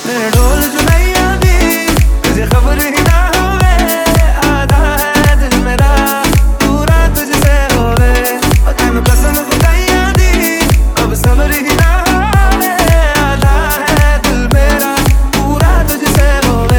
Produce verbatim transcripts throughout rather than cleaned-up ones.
मेरे ढोल जुलैया दी तुझे खबर ही ना होवे, आधा है दिल मेरा पूरा तुझसे होवे, तेनू कसम खुदाइया दी अब सबर ही ना होवे, आधा है दिल मेरा पूरा तुझसे होवे।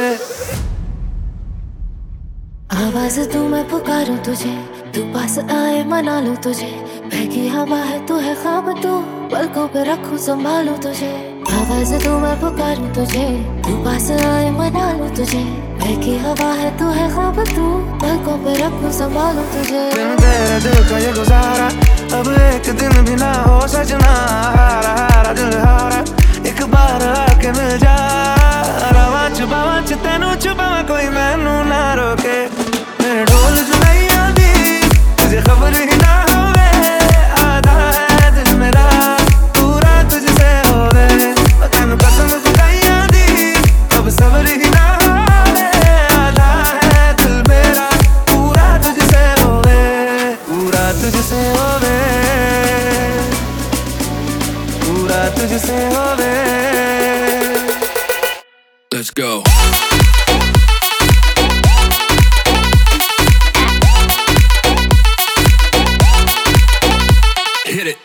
आवाज तू मैं पुकारूं तुझे, तू पास आए मना लूं तुझे, बहकी हवा है तू है ख्वाब तू, पलकों पे रखूं संभालूं तुझे। आवाज तू मैं पुकारूं तुझे, तू पास आए मना लूं तुझे, बहकी हवा है तू है ख्वाब तू, पलकों पे रखूं संभालूं तुझे। बिन तेरे दिल का ये गुजारा अब एक दिन भी ना हो सजना, हारा हारा दिल हारा एक बार आके मिल जा, रवा छुपावा च तेनू छुपावा कोई मैनू ना रोके, मेरे ढोल जुलैया दी तुझे खबर ही ना होवे, आधा है दिल मेरा पूरा तुझसे होवे, तेनू कसम खुदाइया दी अब सबर ही ना होवे, आधा है दिल मेरा पूरा तुझसे होवे, पूरा तुझसे होवे, पूरा तुझसे होवे। Let's go. Hit it.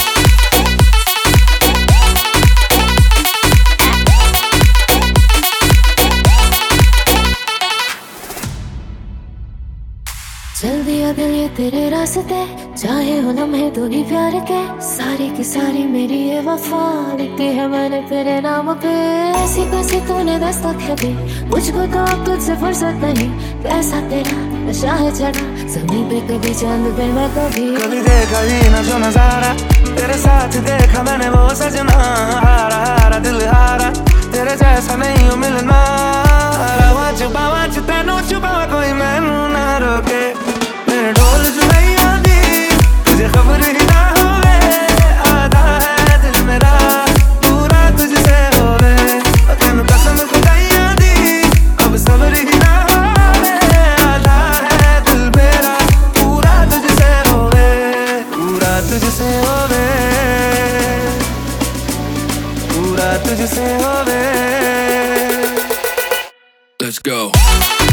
चल दिया दिल ये तेरे रास्ते, चाहे हो लम्हे दूरी प्यार के, सारी की सारी मेरी ये वफा लिखी है मैंने तेरे नाम पे, ऐसी कैसी तूने दस्तक है दी, मुझको तो अब तुझसे फुर्सत नहीं, कैसा तेरा नशा है चढ़ा, ज़मीन पे कभी चांद पे मैं कभी कभी देखा ही ना जो नजारा, तेरे साथ देखा मैंने वो सजना, हारा हारा दिल हारा तेरे जैसा नहीं हो मिलना, रवा छुपावा च तेनू छुपावा कोई मैनू ना रोके, मेरे ढोल जुलैया दी तुझे खबर ही ना होवे, आधा है दिल मेरा पूरा तुझसे होवे, तेनू कसम खुदाइया दी अब सबर ही ना होवे, आधा है दिल मेरा पूरा तुझसे होवे, पूरा तुझसे होवे, पूरा तुझसे होवे। Let's go.